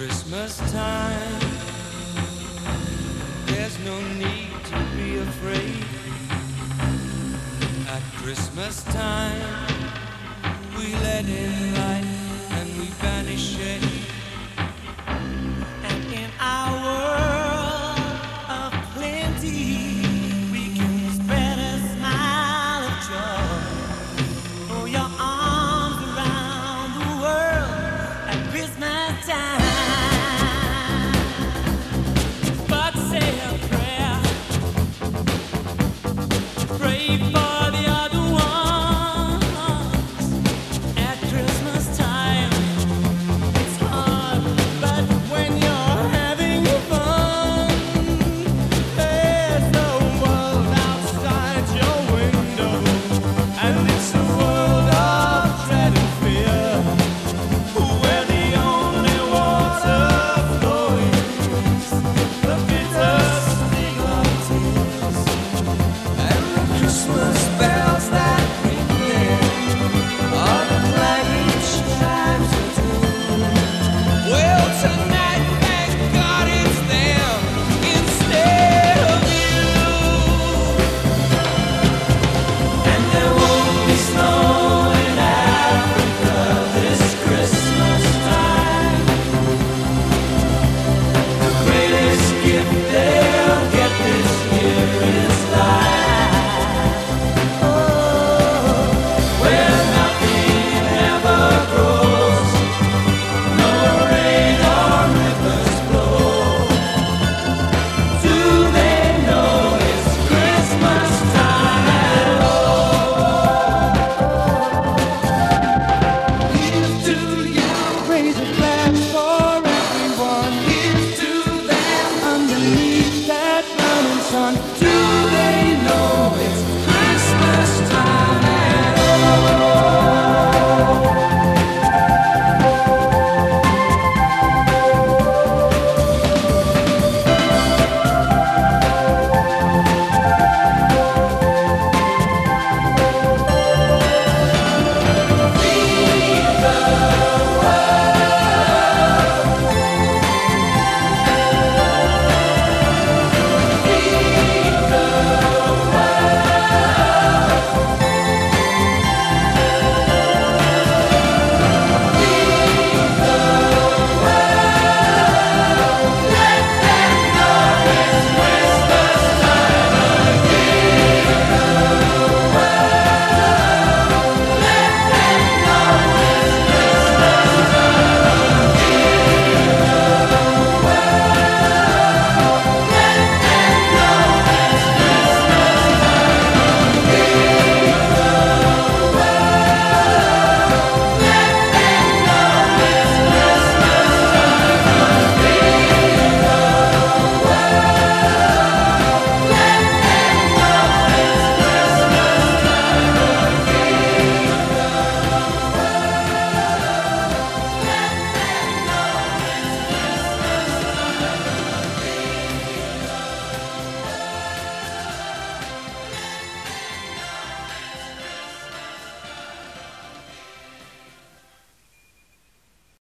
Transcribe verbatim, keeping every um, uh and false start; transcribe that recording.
Christmas time, there's no need to be afraid. At Christmas time, we let in light and we banish shade. And in our world of plenty, we can spread a smile of joy. Throw your arms around the world at Christmas time. To